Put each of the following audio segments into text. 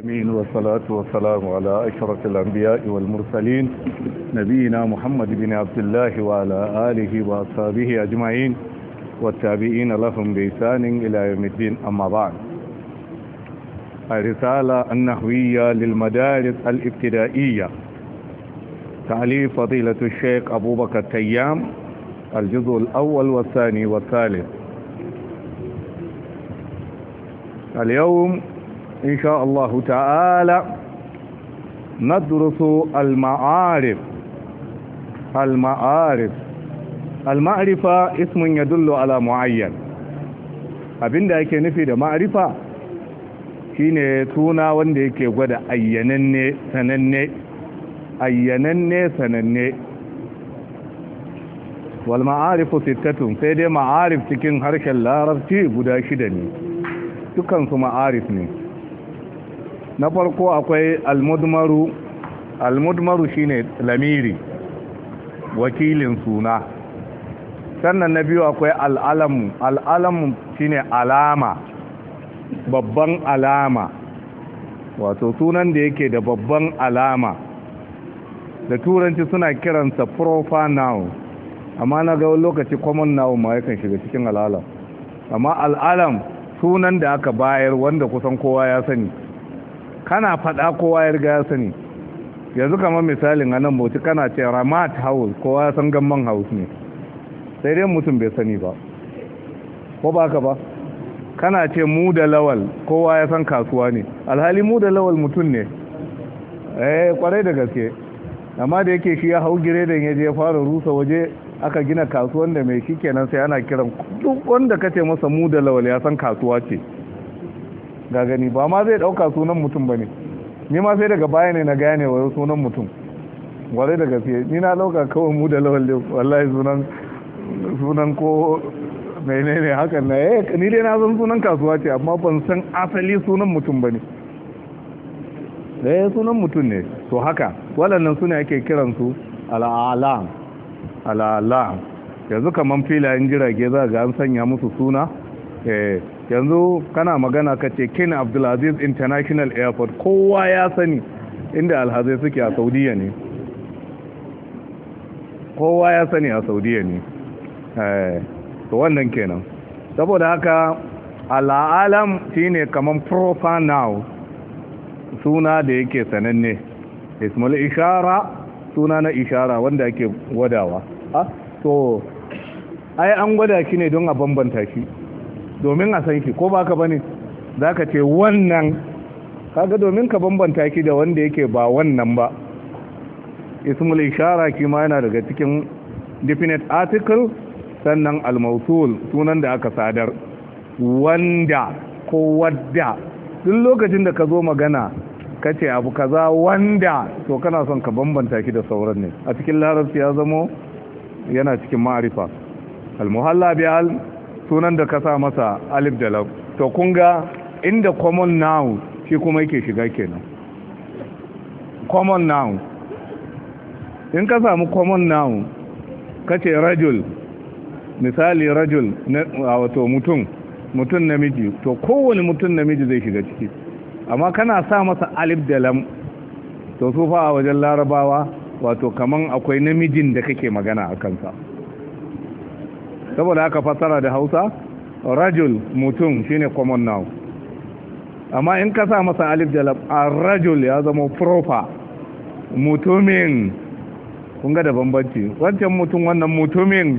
العالمين والصلاة والسلام على أشرف الأنبياء والمرسلين نبينا محمد بن عبد الله وعلى آله وأصحابه أجمعين والتابعين لهم بإحسان إلى يوم الدين. أما بعد، الرسالة النحوية للمدارس الابتدائية تأليف فضيلة الشيخ أبو بكر التيام، الجزء الأول والثاني والثالث. اليوم إن شاء الله تعالى ندرس المعارف. المعرفة اسم يدل على معين. abinda ake nufi da ma'arifa shine suna wanda yake gwada ayyananne sananne. wal ma'arifu sittatun, sai dai ma'arif cikin harshen larabci guda shida ne, dukansu ma'arif ne. na farko akwai almudmaru shine lamiri, wakilin suna. sannan na biyu akwai al'alamu shine alama, babban alama, wato sunan da yake da babban alama. da turanci suna kiransa proper noun, amma na ga lokaci common noun ma yakan shiga cikin al'alam. amma al'alam sunan da aka bayar wanda kusan kowa ya sani, kana faɗa kowa ya riga ya sani. yanzu kamar misalin a nan bauchi kana ce ramat house, kowa ya san gamman house ne, sai dai mutum bai sani ba, ko ba ka ba. kana ce mu da lawal, kowa ya san kasuwa ne, alhali mu da lawal mutum ne. kwarai da gaske. amma da yake shi ya hau giredan ya je ya fara rusa waje, aka gina kasuwan da mai shi kenan sai ana kiran duk wanda kace masa mu da lawal ya san kasuwa ce. ga gani ba ma zai dauka sunan mutum bane. ni ma sai daga baya ne na gane wa sunan mutum. ware da gaske ni na dauka kawai mu da lawal wallahi sunan ko menene hakan na ni dai na san sunan kasuwa ce, amma ban san asali sunan mutum bane. sunan mutum ne. to haka waɗannan sune ake kiransu al'alam. yanzu kaman filayen jirage za ga an sanya musu suna. yanzu kana magana ka ce King Abdulaziz International Airport, kowa ya sani inda alhazai suke a Saudiya ne. kowa ya sani a Saudiya ne. to wannan kenan. saboda haka al'alam shine kaman proper noun, suna da yake sananne. ismul ishara, suna na ishara wanda ake gwadawa. to ai an gwada shi ne don a bambanta shi, domin a san shi, ko ba ka bane. za ka ce wannan, kaga domin ka bambanta shi da wanda yake ba wannan ba. ismul ishara kima yana daga cikin definite article. sannan al-mawsul, sunan da aka sadar. wanda ko wadda, duk lokacin da ka zo magana ka ce abu kaza wanda, to kana son ka bambanta shi da sauran ne. a cikin larabci ya zamo yana cikin ma'arifa. al-muhalla bi al, sunan da ka sa masa alif da lam. to kun ga inda common noun shi kuma yake shiga kenan. common noun, in ka samu common noun ka ce rajul, misali rajul wato mutum namiji, to kowane mutum namiji zai shiga ciki. amma kana sa masa alif da lam, to su fa a wajen larabawa wato kaman akwai namijin da kake magana a kansa. saboda haka fasara da Hausa rajul mutum shine common noun. amma in ka sa masa alif da lam, ar-rajul ya zama proper, mutumin. kun ga da bambanci, wancan mutum wannan mutumin.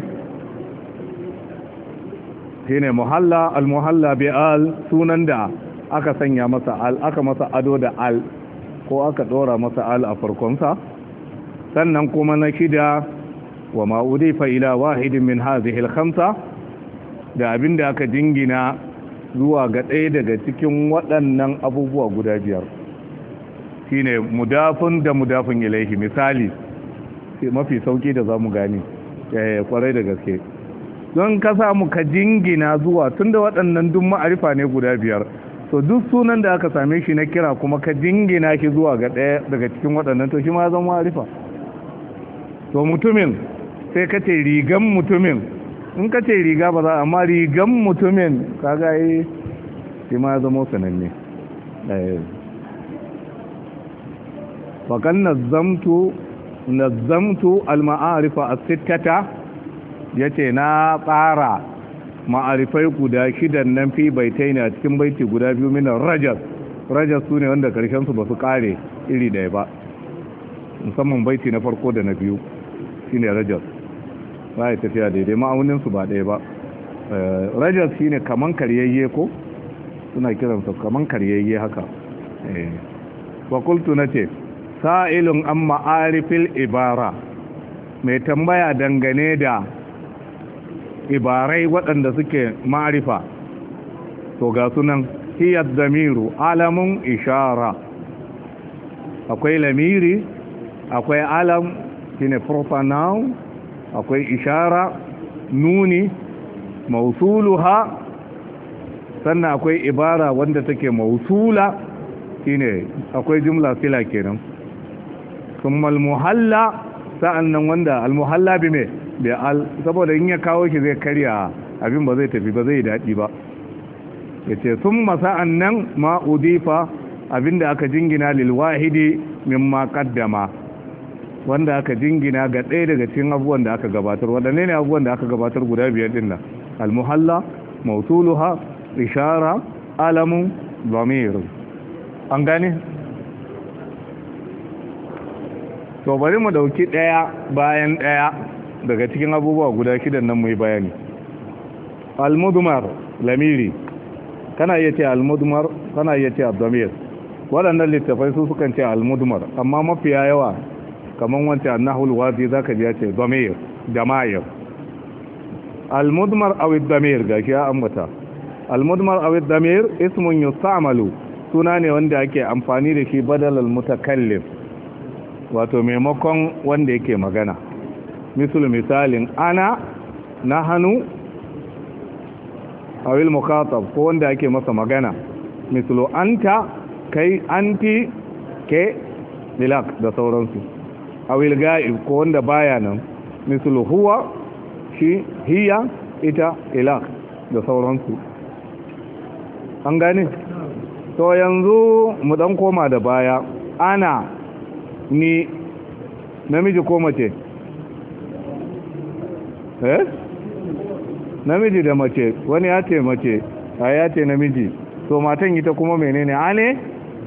shine muhalla. al-muhalla bi al, sunan da aka sanya masa al, aka masa ado da al, ko aka dora masa al a farkonsa. sannan kuma na shida, wa ma udifa ila wahidin min hadhihi al-khamsa, da abinda aka jingina zuwa ga ɗaya daga cikin waɗannan abubuwa guda biyar. shine mudafun da mudafun ilaihi. misali mafi sauki da zamu gani kwarai da gaske, don ka samu ka jingina zuwa, tunda waɗannan duk ma'arifa ne guda biyar. to duk sunan da aka same shi na kira kuma ka jingina shi zuwa ga ɗaya daga cikin waɗannan, to shi ma zama ma'arifa. to mutumin sai ka ce rigan mutumin, in ka ce riga ba za, amma rigan mutumin kaga yi shi ma ya zama sananne. fakan nazzamtu al-ma'arifa as-sittata yace na tsara ma'arifai guda shidan nan fi baitaini a cikin baiti guda biyu min rajaz sune wanda karshen su basu kare iri daya ba, musamman baiti na farko da na biyu shine rajaz ba ya tafiya daidai, ma'aunin su ba daya ba. Rajaz shine kaman karyayye, ko suna kiransa kaman karyayye haka. wa qultu nace sa'ilun an ma'arifil ibara, mai tambaya dangane da ibarai waɗanda suke ma'arifa, to ga sunan hiyar damiru alamun ishara, akwai lamiri, akwai alam shine proper noun, akwai ishara nuni, mausuluha, sannan akwai ibara wanda take mausula shine akwai jumla sila kenan, kuma al-muhalla sa'annan wanda al-muhalla bi me bi al, saboda in ya kawo shi zai karya abin, ba zai tafi ba zai dadi ba. yace summa sa'annan ma udifa, abinda aka jingina lil wahidi mimma qaddama, wanda aka jingina ga ɗaya daga cikin abubuwan da aka gabatar. wadanne ne abubuwan da aka gabatar guda biyar din nan? al-muhalla, mawsuluha, ishara, alamun, dhamir. an gane? to bari mu dauki daya bayan daya daga cikin abubuwa guda shidan nan mu yi bayani. al-mudmar lamiri, kana iya ce al-mudmar, kana iya ce ad-damir. waɗannan littafai su sukan ce al-mudmar, amma mafiya yawa kaman wancan annahul wadi zaka ji ya ce damir, damayir. al-mudmar aw ad-damir gashi ya ambata. al-mudmar aw ad-damir ismun yusta'malu, suna ne wanda ake amfani da shi badal al-mutakallim, wato maimakon wanda yake magana. misalin ana, nahanu, awil mukatab, ko wanda ake masa magana. misalu anta, kai, anti, ke, milak da sauransu. awil ga'ib, ko wanda baya nan. misalu huwa, shi, hiya, ita, ilak da sauransu. an gane? to yanzu mu dan koma da baya. ana, ni, namiji ko mace? namiji da mace. wani ya ce mace, a ya ce namiji, to matan ita kuma menene? ane?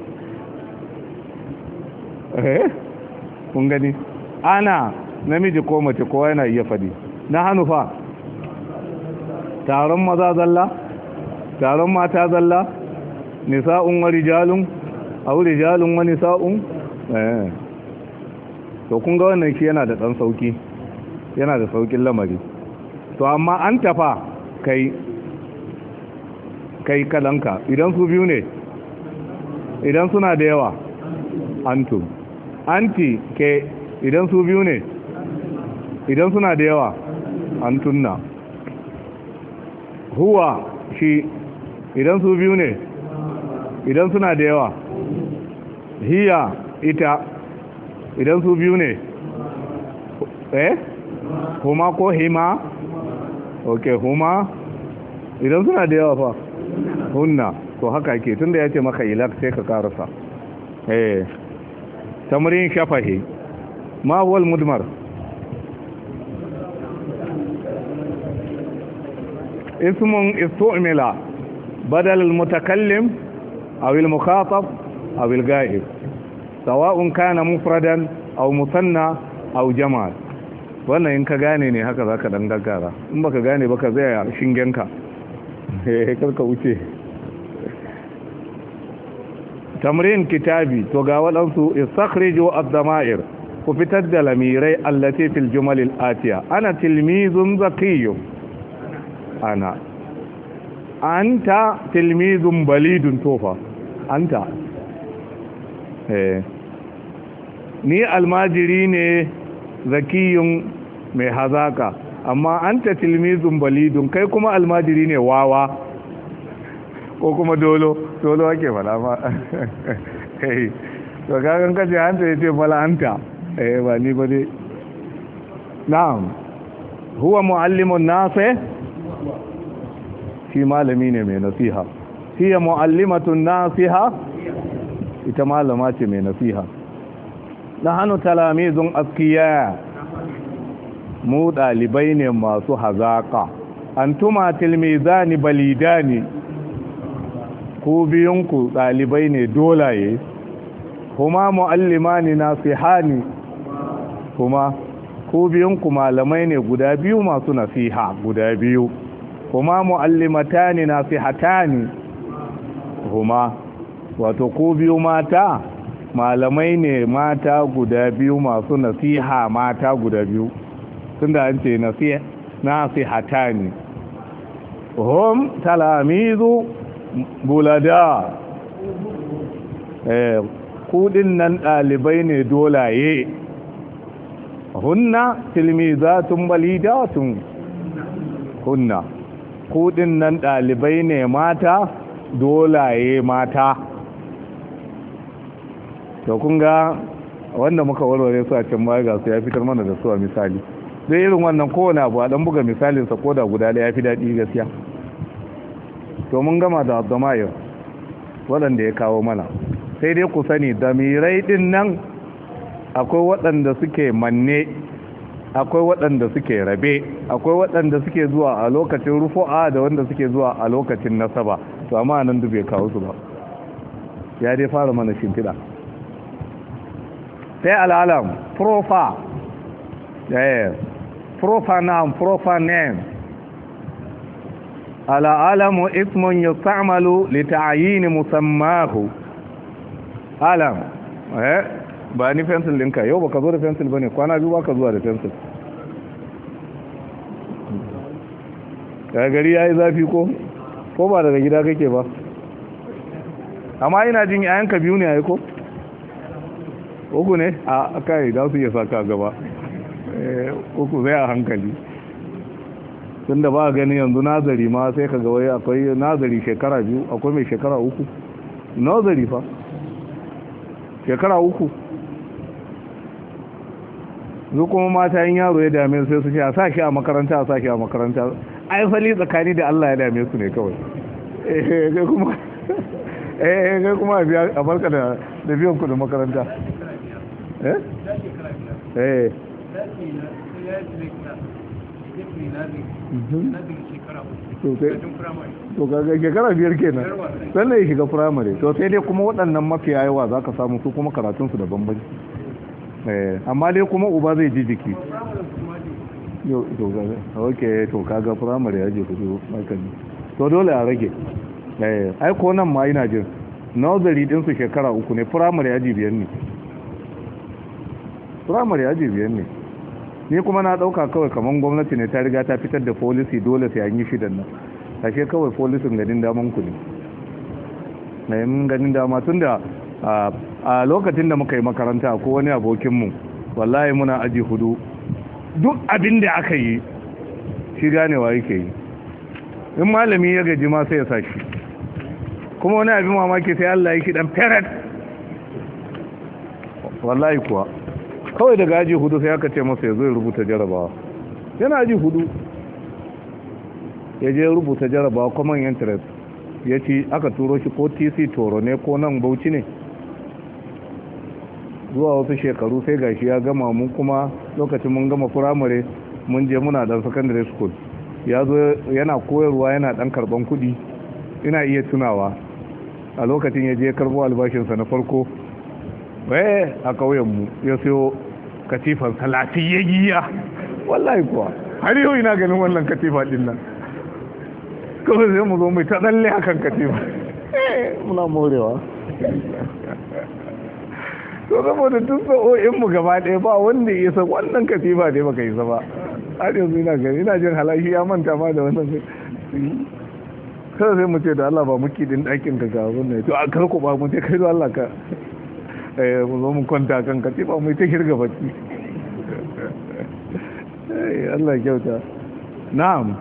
kun gani? ana, namiji ko mace kowa yana iya fadi. na hannufa, taron maza zalla, taron mata zalla, nisa'un wa rijalun, au rijalun wa nisa'un. to kun ga wannan shi yana da dan sauki, yana da saukin lamari. to amma an tafa kai kalanka, idan su biyu ne, idan suna da yawa antu, anti, ke, idan su biyu ne, idan suna da yawa antunna. huwa, shi, idan su biyu ne, idan suna da yawa. hiya, ita, idan su biyu ne. huma ko hima? ok, huma, idan suna da yawa fa hunna. to haka ke, tunda ya ce maka ilak sai ka karasa. tamrin shafahi. ma huwa al-mudmar? ismun istu'mila badal al-mutakallim aw al-mukhatab aw al-ga'ib, sawa'un kana mufradan aw musanna aw jama'. wannan in ka gane ne haka zaka dan gaggara, in baka gane baka zai shingenka karka wuce. tamrin kitabi. to ga wadansu istakhriju ad-dama'ir, ku fitar da lamirai allati fil jumal al-atiya. ana tilmizun zakiyyun, ana. anta tilmizun balidun, tofa anta. ni almajiri ne zakiyun mai hazaka, amma anta tilmizun balidun, kai kuma almajiri ne wawa, ko kuma dolo ake fada ma. to kagan kace anta yace fala anta, ba ni ba dai. na'am. huwa muallimun nafi, shi malami ne mai nasiha. hiya muallimatun nasiha, ita malama ce mai nasiha. nahnu talamizun askiya mu dalibai ne masu hazaka antuma tilmizani balidani ku biyunku dalibai ne dolaye kuma muallimani nasihani kuma ku biyunku malamai ne guda biyu masu nasiha guda biyu kuma muallimatani nasihatani kuma wato ku biyu mata malamai ne mata guda biyu masu nasiha mata guda biyu tunda an ce nasihatani hum talamizu bulada kudin nan dalibai ne dolaye hunna tilmizatun balidatun hunna kudin nan dalibai ne mata dolaye mata. To kun ga wanda muka warware su a can baya ga su ya fitar mana da su a misali zai irin wannan kowane abu a dan buga misalinsa ko da guda da ya fi daɗi gaskiya. To mun gama da abdamayar waɗanda ya kawo mana sai dai ku sani damirai ɗin nan akwai waɗanda suke manne akwai waɗanda suke rabe akwai waɗanda suke zuwa a lokacin rufu'a da wanda suke zuwa a lokacin nasaba. To amma nan duk bai kawo su ba ya dai fara mana shimfiɗa. sai al'alam profa profa name al'alamu ismun yusta'malu li ta'yin musammahu alam ba ni pencil ɗinka yau baka zo da pencil bane kwana biyu baka zuwa da pencil gari yayi zafi ko ba daga gida kake ba amma ina jin yayanka biyu ne ai ko uku ne a kai da su iya saka gaba uku zai a hankali tun da ba gani yanzu nazari ma sai ka ga wai akwai nazari shekara biyu akwai mai shekara uku nazari fa shekara uku zu kuma mata yin yaro ya dame sai su ce a sa shi a makaranta a sa shi a makaranta ai fali tsakani da Allah ya dame su ne kawai kai kuma a barka da biyan kudin makaranta to kaga shekara biyar kenan sannan ya shiga firamare to sai dai kuma waɗannan mafiya yawa za ka samu su kuma karatunsu da bambanci amma dai kuma uba zai ji jiki ok to kaga firamare ya je kudu makani to dole a rage ai ko nan ma ina jin nursery ɗinsu shekara uku ne firamare ya ji biyar ne firamare ya ji biyar ne ni kuma na dauka kawai kaman gwamnati ne ta riga ta fitar da policy dole sai an yi shidan nan ashe kawai policy ganin daman ku ne mai mun ganin dama tunda a lokacin da muka yi makaranta ko wani abokin mu wallahi muna aji hudu duk abin da aka yi shi ganewa yake yi in malami ya gaji ma sai ya sashi kuma wani abin mamaki sai Allah ya shi dan parrot wallahi kuwa kawai daga aji hudu sai aka ce masa ya zo ya rubuta jarabawa yana aji hudu ya je rubuta jarabawa common interest ya ci aka turo shi ko tc toro ne ko nan bauchi ne zuwa wasu shekaru sai gashi ya gama mun kuma lokacin mun gama firamare mun je muna dan secondary school ya zo yana koyarwa yana dan karban kudi ina iya tunawa a lokacin ya je karbo albashinsa na farko a kauyenmu ya siyo katifan salatiyayya wallahi kuwa har yau ina ganin wannan katifa din nan kawai sai mu zo mai ta tsalle akan katifa muna morewa to saboda tun sa'o'in mu gaba ɗaya ba wanda ya san wannan katifa ne baka yi ba har yanzu ina gani ina jin halashi ya manta ma da wannan kawai sai mu ce da Allah ba muki din ɗakin ka ga wannan to a karku ba mu ce kai da Allah ka mu zo mu kwanta kan katifa mu ta shirga bacci Allah kyauta na'am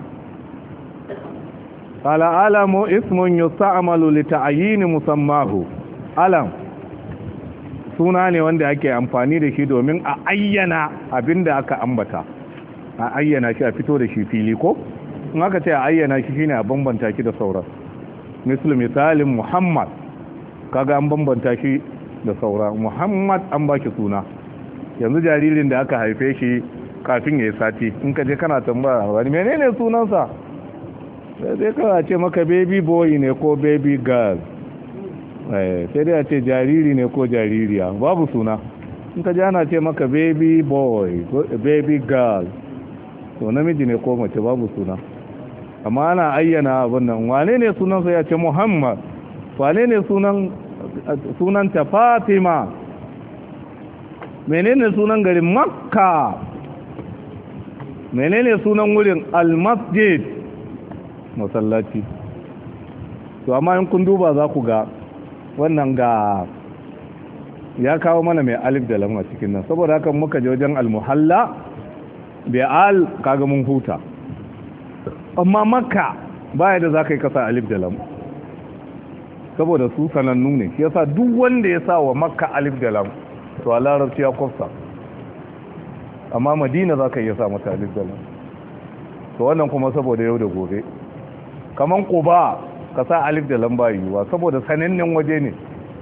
alamu ismun yusta'malu li ta'yin musammahu alam suna ne wanda ake amfani da shi domin a ayyana abinda aka ambata a ayyana shi a fito da shi fili ko in aka ce a ayyana shi shine a bambanta shi da sauran misalin Muhammad kaga an bambanta shi da sauran Muhammad an baki suna yanzu jaririn da aka haife shi kafin ya yi sati in ka je kana tambaya wani menene sunansa sai kana ce maka baby boy ne ko baby girl sai dai a ce jariri ne ko jaririya babu suna in ka je ana ce maka baby boy baby girl to namiji ne ko mace babu suna amma ana ayyana abin nan wane ne sunansa ya ce Muhammad wane ne sunanta Fatima menene sunan garin Makka menene sunan wurin Al-Masjid masallaci to amma in kun duba za ku ga wannan ga ya kawo mana mai alif da lam a cikin nan saboda haka muka je wajen al-muhalla bi al kaga mun huta amma Makka baya da zaka yi kasa alif da lam saboda su sanannu ne shi yasa duk wanda ya sa wa Makka alif da lam to a larabci ya kwafsa amma Madina zaka iya sa mata alif da lam to wannan kuma saboda yau da gobe kaman Quba ka sa alif da lam ba yiwa saboda sanannen waje ne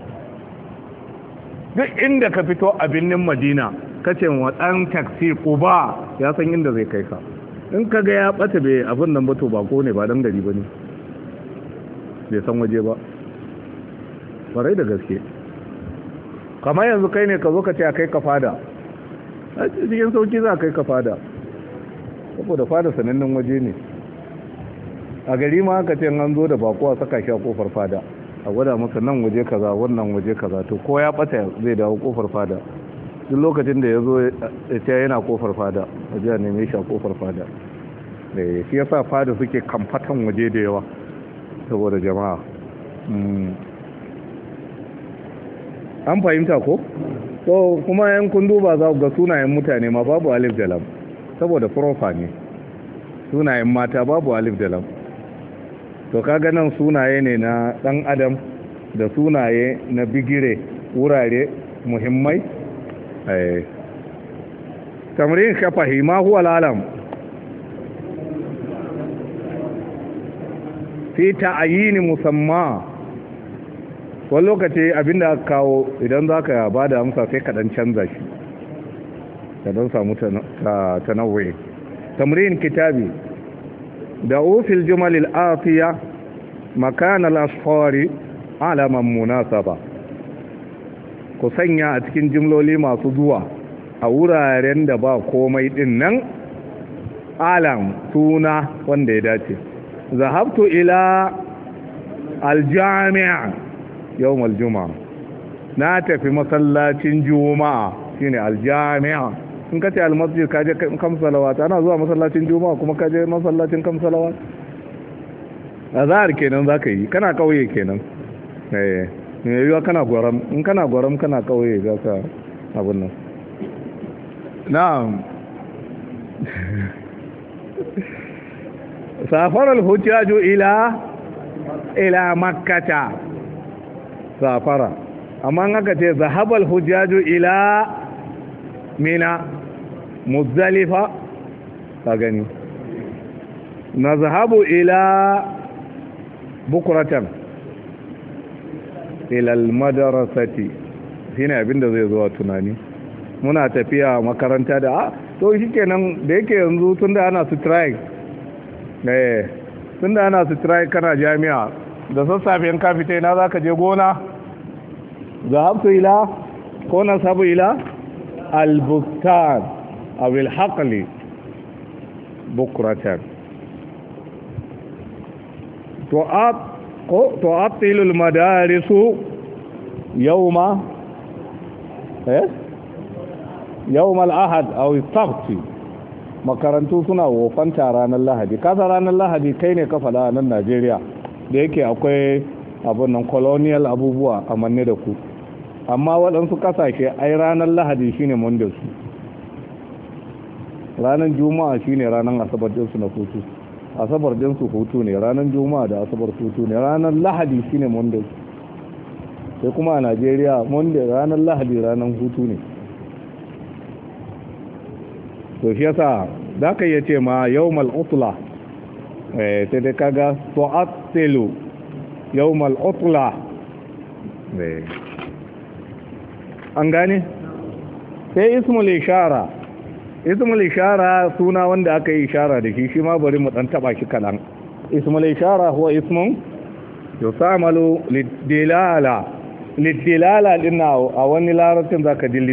duk inda ka fito a birnin Madina kace wa dan taksi Quba ya san inda zai kai ka in kaga ya bata bai abin nan ba to bako ne ba dan gari bane bai san waje ba farai da gaske kamar yanzu kai ne ka zo ka ce a kai ka fada a cikin sauki za a kai ka fada saboda fada sanannen waje ne a gari ma haka ce an zo da bako a saka shi a kofar fada a gwada masa nan waje kaza wannan waje kaza to ko ya bata zai dawo kofar fada duk lokacin da ya zo ya ce yana kofar fada a jiya neme shi a kofar fada shi yasa fada suke kamfatan waje da yawa saboda jama'a an fahimta ko? so kuma yan kun duba za ga sunayen mutane ma babu alif da lam saboda profa ne sunayen mata babu alif da lam to kaga nan sunaye ne na dan adam da sunaye na bigire wurare muhimmai tamrin shafahi ma huwa alalam fi ta'ayini musamma wani lokaci abinda aka kawo idan za ka ba da amsa sai kaɗan canza shi ka don samu tanawai tamrin kitabi da ofil jumalil afiya makanal asfari alaman munasaba ku sanya a cikin jimloli masu zuwa a wuraren da ba komai din nan alam suna wanda ya dace zahabtu ila aljami'a yawon aljuma'a na tafi masallacin juma'a shine aljami'a in ka ce almasjid kaje kamsalawat ana zuwa masallacin juma'a kuma kaje masallacin kamsalawat azhar kenan zaka yi kana kauye kenan ne yiwa kana gwaram in kana gwaram kana kauye zaka abun nan na'am safar al-hujjaju ila makkata safara amma an aka ce zahabal hujjaju ila mina muzdalifa ka gani na zahabu ila bukuratan ila almadrasati shine abinda zai zo tunani muna tafiya makaranta da to shikenan da yake yanzu tunda ana strike tunda ana strike kana jami'a da sassafen ka fita ina zaka je gona zahabtu ila ko nasabu ila albuktan aw alhaqli bukratan tu'attilu almadarisu yawma yawma al-ahad aw as-sabt makarantu suna wofanta ranar lahadi kasa ranar lahadi kai ne ka fada nan Najeriya da yake akwai abun nan colonial abubuwa a manne da ku amma waɗansu ƙasashe ai ranar lahadi shine monday su ranar juma'a shine ranar asabar dinsu na hutu asabar dinsu hutu ne ranar juma'a da asabar hutu ne ranar lahadi shine monday sai kuma a Najeriya monday ranar lahadi ranar hutu ne to shi yasa za ka iya ce ma yawmal utla sai dai kaga tu'attilu yawmal utla an gane sai ismul ishara suna wanda aka yi ishara da shi ma bari mu dan taba shi kalan ismul ishara huwa ismun yusamalu lidilala dinna a wani larabcin zaka ji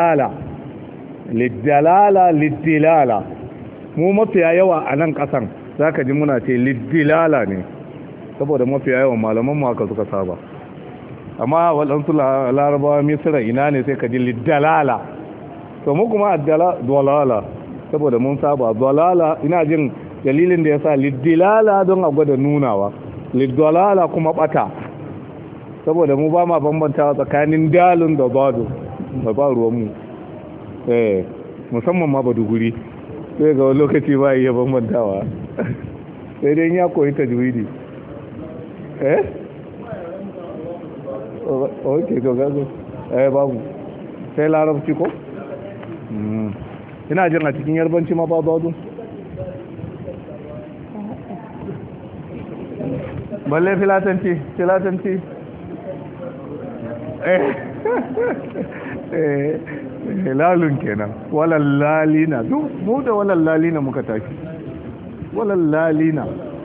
lidilala mu mafiya yawa a nan kasan zaka ji muna ce lidilala ne saboda mafiya yawan malaman mu haka suka saba amma waɗansu larabawa misira ina ne sai ka ji lidalala to mu kuma dalala saboda mun saba dalala ina jin dalilin da ya sa lidilala don a gwada nunawa lidalala kuma bata saboda mu ba ma bambanta tsakanin dalin da bado da ba ruwanmu musamman ma ba duguri sai ga wani lokaci ba iya bambantawa sai dai ya koyi tajwidi ok to gazo babu sai larabci ko ina jin a cikin yarbanci ma ba bado balle filatanci lalun kenan walallalina duk mu da walallalina muka tashi walallalina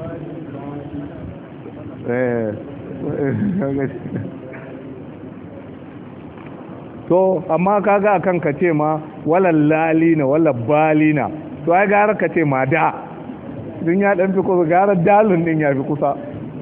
to amma kaga akan ka ce ma walallalina walabbalina to ai gara ka ce ma da din ya dan fi kusa gara dalun din ya fi kusa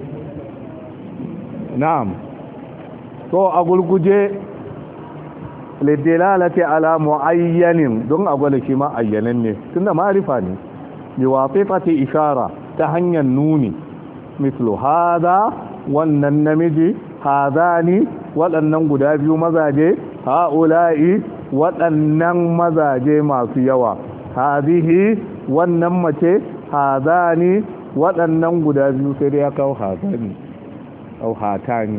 na'am to a gurguje lidilalati ala muayyanin don a gwada shi ma ayyanan ne tunda ma'rifa ne bi wasitati ishara ta hanyar nuni mislu hada wannan namiji hadani waɗannan guda biyu mazaje haula'i waɗannan mazaje masu yawa hadihi wannan mace hadani waɗannan guda biyu sai dai ya kawo hadani au hatani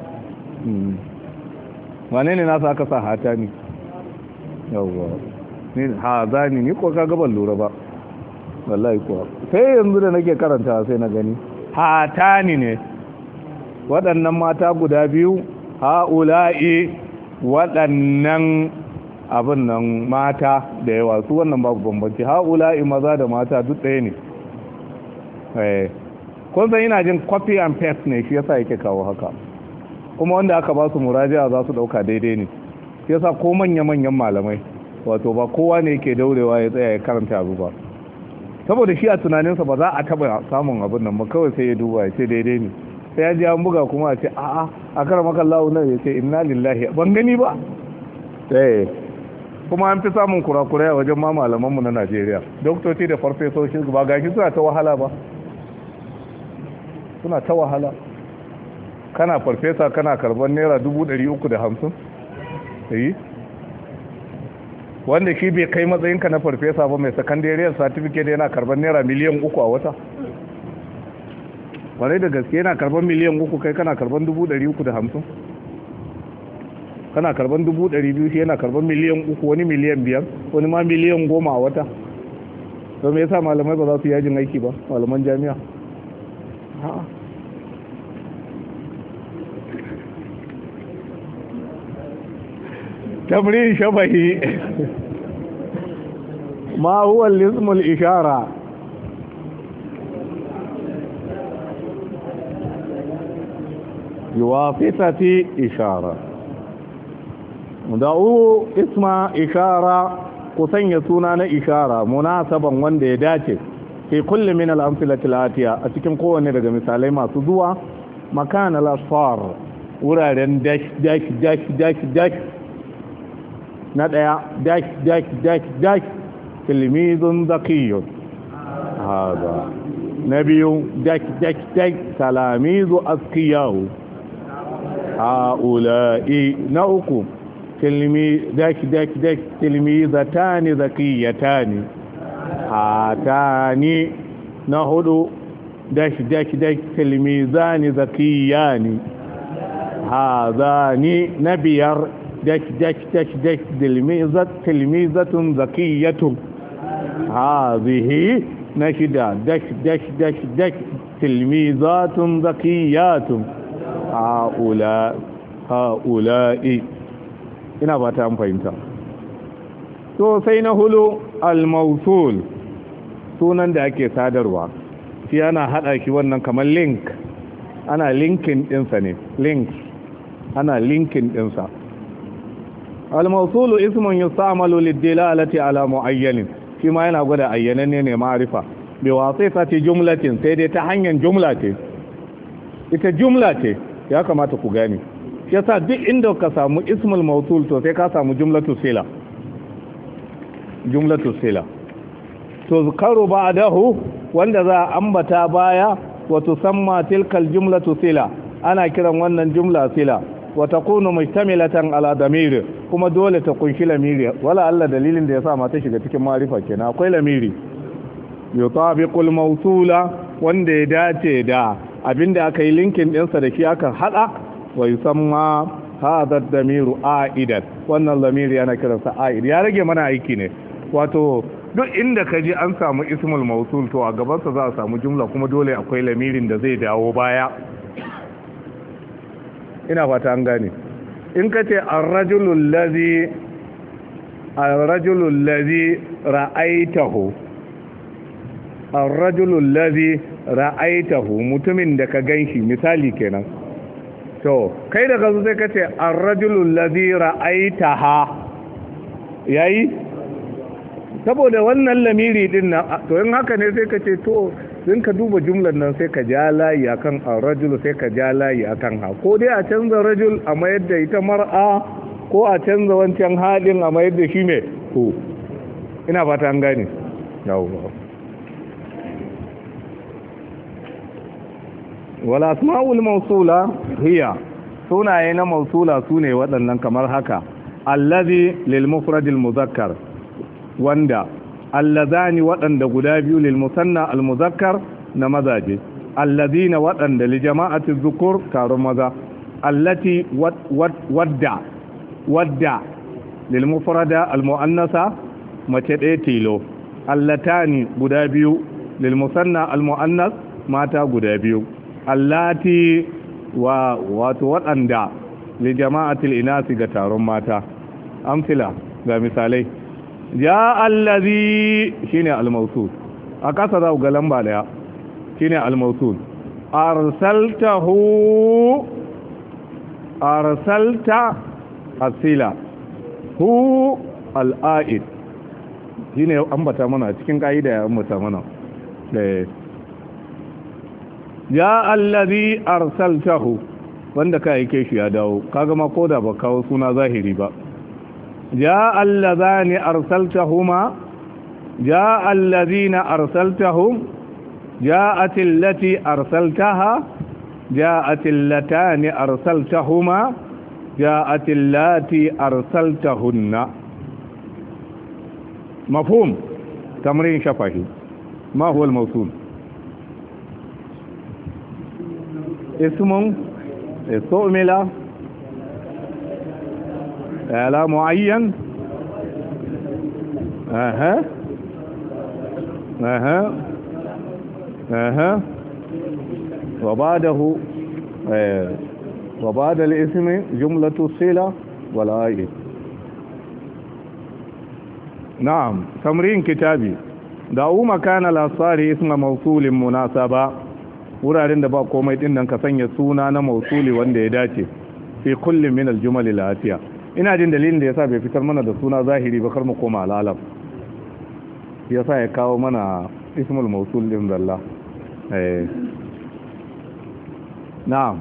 wane ne nasa aka sa hatani yawwa ni hadani ni ko ka gaban lura ba wallahi kuwa sai yanzu da nake karanta sai na gani hatani ne waɗannan mata guda biyu haula'i waɗannan abin nan mata da yawa su wannan babu bambanci haula'i maza da mata duk ɗaya ne kun san ina jin copy and paste ne shi yasa yake kawo haka kuma wanda aka ba su muraji'a za su ɗauka daidai ne shi yasa ko manya-manyan malamai wato ba kowa ne yake daurewa ya tsaya ya karanta abu ba saboda shi a tunaninsa ba za a taba samun abin nan ba kawai sai ya duba ya ce daidai ne sai ya ji an buga kuma a ce a'a a kara maka Allah nan ya ce inna lillahi ban gani ba kuma an fi samun kurakurai a wajen ma malamanmu na Najeriya doktoci da farfesoshi ba gashi suna ta wahala ba suna ta wahala kana farfesa kana karban naira 350 wanda shi bai kai matsayinka na farfesa ba mai sakandariyar certificate yana karban naira miliyan 3 a wata wane da gaske yana karban miliyan 3 kai kana karban 350 kana karban 200 shi yana karban miliyan 3 wani miliyan 5 wani ma miliyan 10 a wata to me yasa malamai ba za su yajin aiki ba malaman jami'a تمرين شبهي ما هو الاسم الإشارة بواسطة إشارة دعوا اسم إشارة قسن يسونان إشارة مناسبا وانده داتي في كل من الأمثلة الآتية أتكم قوة نرجع مثالي ما تدوى مكان الأصفار ورادن داش داش داش داش داش na ɗaya dash dash dash dash tilmizun zakiyun haza na biyu dash dash dash talamizu askiyahu ha'ula'i na uku dash dash dash tilmizatani zakiyatani hatani na hudu dash dash dash tilmizani zakiyani hazani na biyar dash dash dash dash tilmizatun zakiyatun hadhihi nashida dash dash dash dash tilmizatun zakiyatun haula'i ina ba ta fahimta to sai na hulu al-mawsul sunan da ake sadarwa shi ana hada shi wannan kamar link ana linkin dinsa ne link ana linkin dinsa al-mawsul ismun yusta'malu lid-dilalati ala mu'ayyan shi ma yana gwada ayyananne ne ma'rifa bi wasifati jumlatin sai dai ta hanyar jumla ce ita jumla ce ya kamata ku gane yasa duk inda ka samu ismul mawsul to sai ka samu jumlatu sila to zakaru ba'dahu wanda za a ambata baya wa tusamma tilkal jumlatu sila ana kiran wannan jumla sila wa takunu mustamilatan ala damir kuma dole ta kunshi lamiri wala Allah dalilin da yasa ma ta shiga cikin ma'rifa kenan akwai lamiri yutabiqul mawsula wanda ya dace da abinda aka yi linkin ɗinsa da shi aka hada wa yusamma hadha ad-damiru aidan wannan lamiri yana kiransa aid ya rage mana aiki ne wato duk inda ka ji an samu ismul mawsul to a gabansa za a samu jumla kuma dole akwai lamirin da zai dawo baya ina fata an gane in ka ce ar-rajulul ladhi ra'aitahu mutumin da ka ganshi misali kenan to kai da kazo sai ka ce ar-rajulul ladhi ra'aitaha yayi saboda wannan lamiri din nan to in haka ne sai ka ce to in ka duba jumlar nan sai ka ja layi akan ar-rajul sai ka ja layi akan ha ko dai a canza rajul a mayar da ita mar'a ko a canza wancan halin a mayar da shi me ko ina fata an gane yawa wala asma'ul mawsula hiya sunaye na mawsula sune waɗannan kamar haka allazi lil mufradil muzakkar wanda allazani waɗanda guda biyu lil musanna al muzakkar na mazaje allazina waɗanda li jama'ati dhukur taron maza allati wadda lil mufrada al muannasa mace ɗaya tilo allatani guda biyu lil musanna al muannas mata guda biyu allati wato waɗanda li jama'ati al inasi ga taron mata amsila ga misalai ya allazi shine al-mawsul a kasa za ku ga lamba daya shine al-mawsul arsalta asila hu al-aid shine ambata mana cikin kaida ya ambata mana ya allazi arsaltahu wanda ka yake shi ya dawo kaga ma koda ba kawo suna zahiri ba جاء اللذان أرسلتهما جاء الذين أرسلتهم جاءت التي أرسلتها جاءت اللتان أرسلتهما جاءت اللاتي أرسلتهن مفهوم تمرين شفهي ما هو الموصول اسم استعمل على معين وبعد الاسم جملة الصلة والعائد نعم تمرين كتابي دعو مكان الأصار اسم موصول مناسبة wuraren da ba komai din nan ka sanya suna na mausuli wanda ya dace fi kullum min aljumal al-atiya ina jin dalilin da yasa bai fitar mana da suna zahiri ba kar mu koma al-alam yasa ya kawo mana ismul mausul din zalla na'am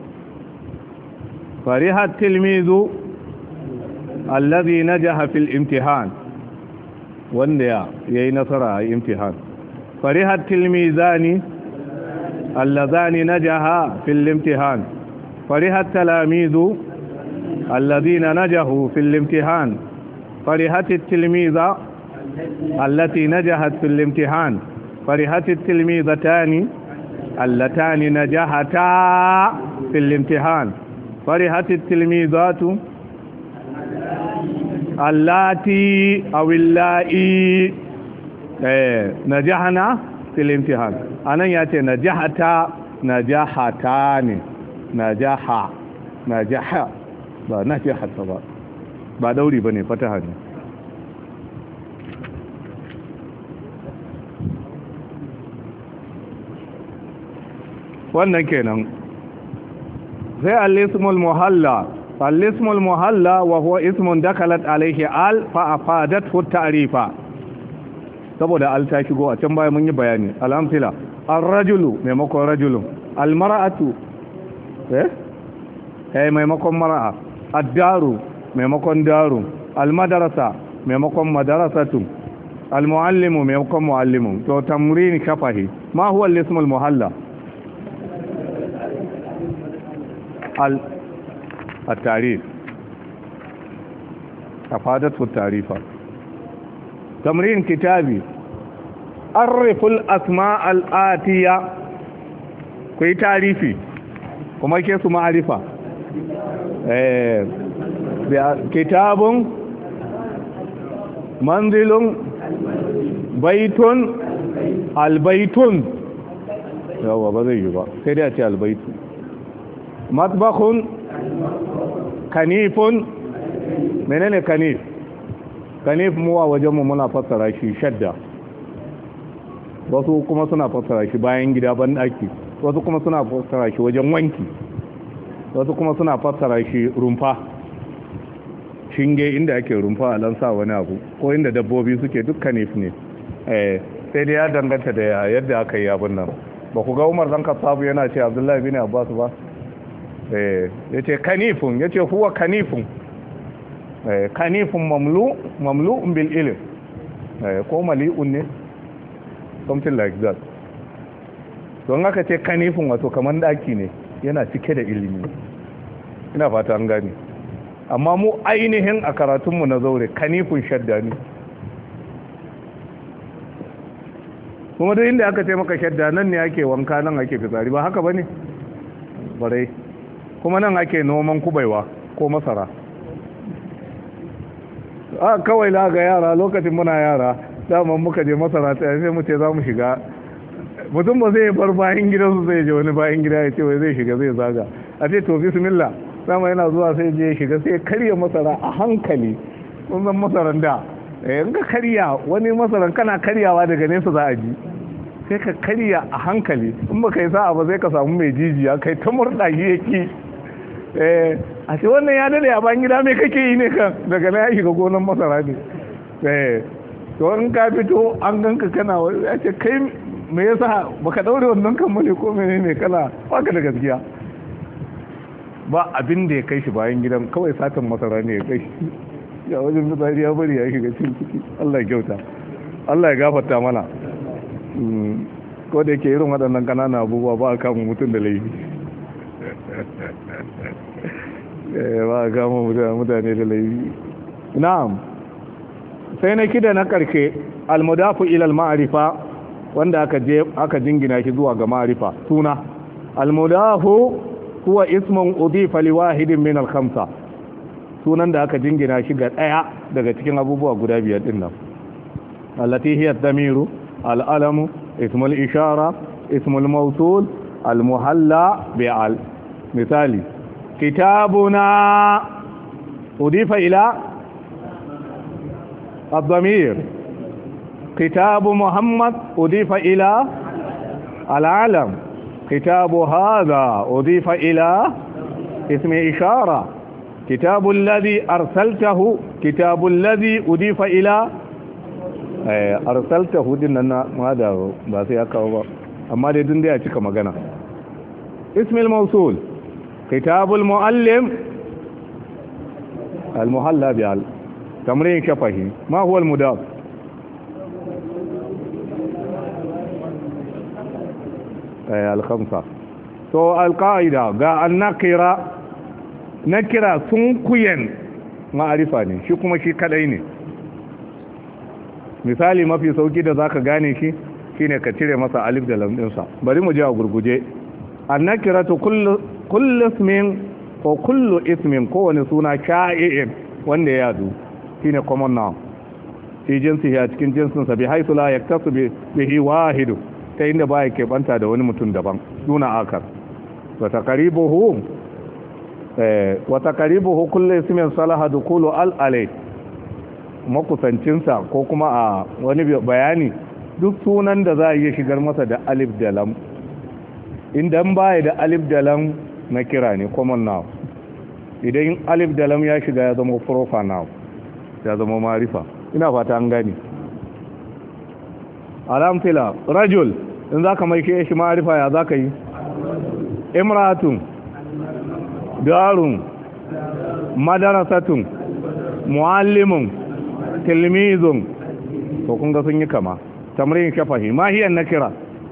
fariha tilmizu alladhi najaha fil imtihan wanda yayi nasara a imtihan fariha tilmizani اللذان نجحا في الامتحان فرح التلاميذ الذين نجحوا في الامتحان فرحت التلميذة التي نجحت في الامتحان فرحت التلميذتان اللتان نجحتا في الامتحان فرحت التلميذات اللاتي أو اللائي نجحنا fil imtihan anan ya ce najahata ne najaha ba najahata ba dauri bane fataha ne wannan kenan. sai al-ismul muhalla. al-ismul muhalla wa huwa ismun dakalat alayhi al fa afadathu ta'rifa, saboda al ta shigo a can baya mun yi bayani. al-amthila ar-rajulu maimakon rajulun, al-mar'atu maimakon mar'a, ad-daru maimakon daru, al-madrasa maimakon madrasatu, al-muallimu maimakon muallimu. to tamrin shafahi. ma huwa al-ismul muhalla? التعريف أفادته التعريفة. تمرين كتابي عرف الأسماء الآتية. كي تعريفي كما كيسو معرفة. كتاب، منزل، بيت، البيت. يوه بذي يبا كده أتي البيت. مطبخ، kanifun. menene kanif? kanif mu a wajenmu muna fassara shi shadda, wasu kuma suna fassara shi bayan gida ban daki, wasu kuma suna fassara shi wajen wanki, wasu kuma suna fassara shi rumfa, shinge inda ake rumfa a lansa wani abu, ko inda dabbobi suke, duk kanif ne. sai dai ya danganta da yadda aka yi abin nan. ba ku ga Umar dan Khattab yana ce Abdullahi bin Abbas ba? ya ce kanifun, ya ce huwa kanifun. kanifun mamlu'un bil ilm, ko mali'un ne, something like that. don haka ce kanifun wato kamar daki ne, yana cike da ilimi. ina fata an gani. amma mu ainihin a karatunmu na zaure kanifun shadda ne. kuma duk inda aka ce maka shadda, nan ne ake wanka, nan ake fitsari, ba haka ba ne? barai. kuma nan ake noman kubaiwa ko masara. kawai la ga yara lokacin muna yara, daman muka je masara ta sai mu ce za mu shiga. mutum ba zai bar bayan gidansu zai je wani bayan gida ya ce wai zai shiga zai zaga, a ce to bismillah. dama yana zuwa sai je shiga sai karya masara a hankali. kun san masaran da in ka karya wani masaran kana karyawa daga nesa za a ji, sai ka karya a hankali. in ba kai sa'a ba sai ka samu mai jijiya kai ta murɗa yake. a ce wannan ya dade a bayan gida mai kake yi ne kan, daga na ya shiga gonan masara ne. to in ka fito an ganka kana ya ce kai me yasa baka daure wannan kan mane ko menene, kana baka da gaskiya. ba abin da ya kai shi bayan gidan, kawai satan masara ne ya kai shi. ya wajen fitsari ya bari ya shiga cin ciki. Allah ya kyauta, Allah ya gafarta mana. ko da yake irin waɗannan ƙananan abubuwa ba a kama mutum da laifi. ba a kama mutane da laifi. na'am. sai na kida na ƙarshe almudafu ilal ma'arifa, wanda aka jingina shi zuwa ga ma'arifa. suna almudafu huwa ismun udifa li wahidin min al-khamsa, sunan da aka jingina shi ga daya daga cikin abubuwa guda biyar din nan. allati hiya ad-damiru, al-alamu, ismul ishara, ismul mawsul, al-muhalla bi al. misali kitabuna udifa ila ad-damir, kitabu muhammad udifa ila al-alam, كتاب هذا أضيف إلى اسم إشارة، كتاب الذي أرسلته، كتاب الذي أضيف إلى أرسلته ديننا ماذا باسي أكاوبا أما دي دون دي أتك مغانا. اسم الموصول كتاب المعلم، المحلى بعل. تمرين شفهي. ما هو المضاف؟ الخمسة. تو القاعدة ga nakira sun kuyen ma'arifa ne, shi kuma shi kadai ne. misali mafi sauki da zaka gane shi shine ka cire masa alif da lam dinsa. bari mu je a gurguje. annakiratu kullu ismin ko kullu ismin, ko wani suna sha'i'in wanda ya yadu, shine common noun fi jinsihi, a cikin jinsinsa, bi haythu la yaktasu bihi wahidu, ta inda ba ya keɓanta da wani mutum daban, duna akar. wata karibuhu kulle ismin salaha dukulu al'alai, makusancinsa ko kuma a wani bayani, duk sunan da za a iya shigar masa da alif da lam idan baya da alif da lam na kira ne common noun. Idan alif da lam ya shiga ya zama proper noun, ya zama marifa. Ina fata an gani. Alamfila rajul in zaka mai shi marifa ya zaka yi? Imratun, darun, madarasatun, muallimun, tilmizun. To kun ga sun yi kama. Tamrin shafahi ma hiya nakira.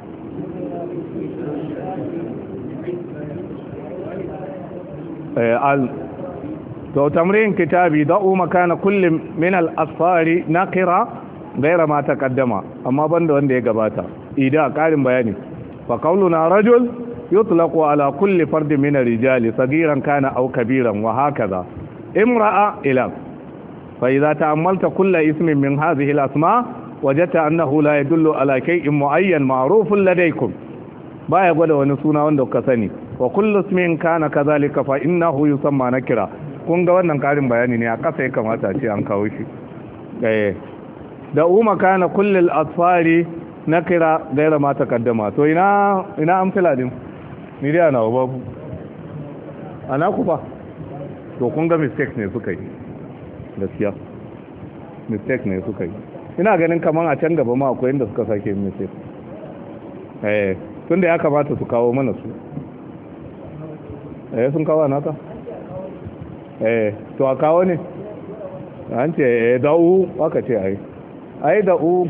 To tamrin kitabi da'u makana kulli min al-asfari nakira gaira ma taqaddama, amma banda wanda ya gabata. Ida karin bayani. Fa qawluna rajul yutlaqu ala kulli fardin min ar-rijali sagiran kana aw kabiran wa hakaza. Imra'a ila. Fa idza ta'ammalta kull ismin min hadhihi al-asma' wajadta annahu la yadullu ala shay'in mu'ayyan ma'rufun ladaykum. Baya gwada wani suna wanda kuka sani. Wa kullu ismin kana kadhalika fa innahu yusamma nakira. Kun ga wannan karin bayani ne a kasa ya kamata a ce an kawo shi. Da umma kana kullul asfari nakira gaira ma takaddama. To ina amsala din? Ni dai ana babu. Ana ku fa. To kun ga mistake ne suka yi. Gaskiya. Mistake ne suka yi. Ina ganin kaman a can gaba ma akwai inda suka sake yin mistake. Tunda ya kamata su kawo mana su. Sun kawo naka? To a kawo ne? An ce da'u aka ce ai da'u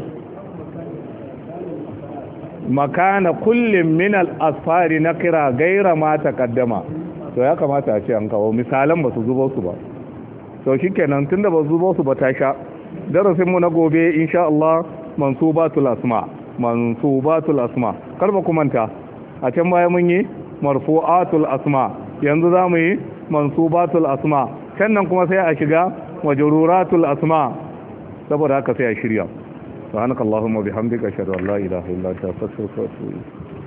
makana kullum min al-asfari nakira gaira ma taqaddama. To ya kamata a ce an kawo misalan ba su zubo su ba. To shikenan tunda ba su zubo su ba ta sha. Darasin mu na gobe insha Allah mansubatul asma. Karba ku manta a can baya mun yi marfu'atul asma, yanzu zamu yi mansubatul asma, sannan kuma sai a shiga majruratul asma. Saboda haka sai a shirya. Subhanakallahumma bihamdika ashhadu an la ilaha illa anta astaghfiruka wa atubu ilayk.